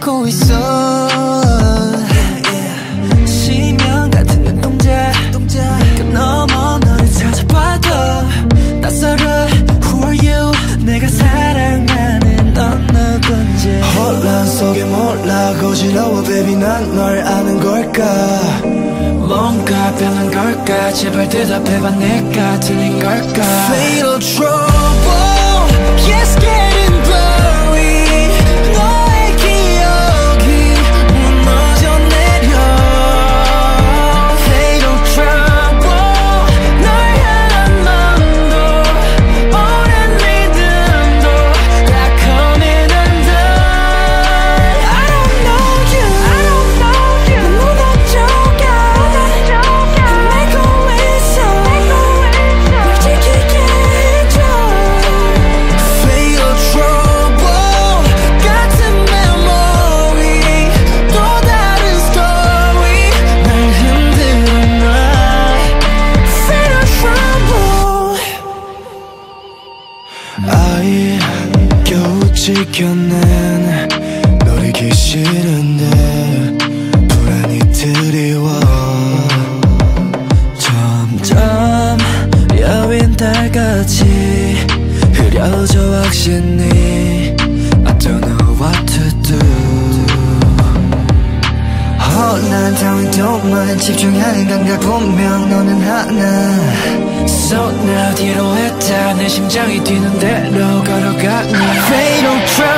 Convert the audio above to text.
찾고 있어. 심연 같은 눈동자 그 너머 너를 찾아봐도 낯설어. Who are you? 내가 사랑하는 넌 누군지. 혼란 속에 몰라 고지러워 baby 난 널 아는 걸까. 뭔가 변한 걸까. 제발 대답해봐 내가 틀린 걸까. Fatal trouble yes getting blurry. 너의 기억이 무너져 내려. Fatal trouble 널 향한 마음도 오랜 믿음도 다 coming undone. I don't know you 난 무너져가. 헤매고 있어 널 지키게 해줘. Fatal trouble 같은 memory 또 다른 story 날 흔들어 놔. Fatal trouble. 아예 겨우 지켜낸 널 잊기 싫은데 불안이 드리워. 점점 여윈 달같이 흐려져 확신이. I don't know what to do. 난 당도만 집중하는 감각 분명 너는 하나. So now 뒤로 했다 내 심장이 뛰는 대로 걸어가니. Fatal trouble